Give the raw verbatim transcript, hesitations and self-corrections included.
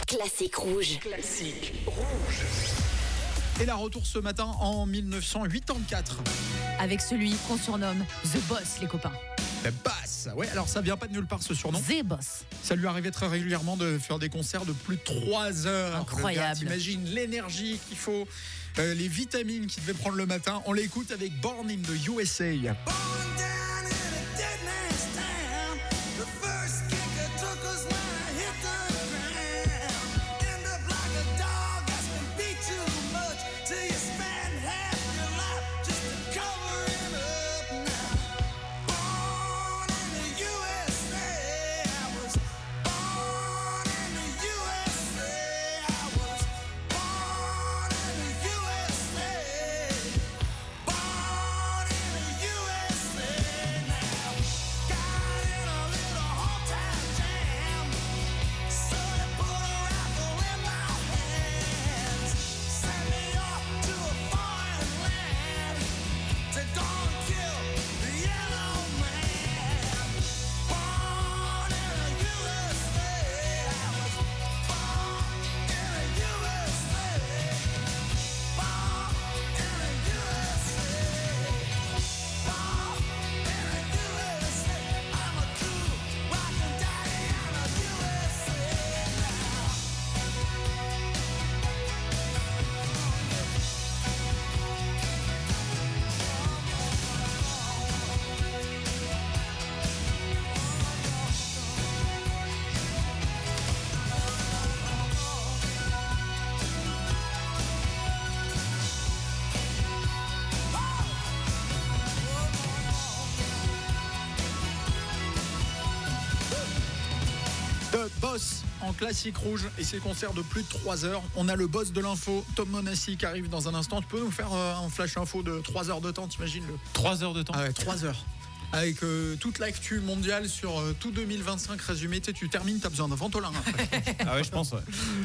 Classique rouge. Classique rouge. Et la retour ce matin en dix-neuf cent quatre-vingt-quatre. Avec celui qu'on surnomme The Boss, les copains. La basse. Ouais, alors ça vient pas de nulle part ce surnom. The Boss. Ça lui arrivait très régulièrement de faire des concerts de plus de trois heures. Incroyable. T'imagines l'énergie qu'il faut, euh, les vitamines qu'il devait prendre le matin. On l'écoute avec Born in the U S A. The Boss en classique rouge et ses concerts de plus de trois heures. On a le boss de l'info, Tom Monassi, qui arrive dans un instant. Tu peux nous faire euh, un flash info de trois heures de temps, t'imagines le... trois heures de temps. Ah ouais, trois heures. Avec euh, toute l'actu mondiale sur euh, tout deux mille vingt-cinq résumé. Tu sais, tu termines, t'as besoin d'un ventolin. Ah ouais, je pense, ouais.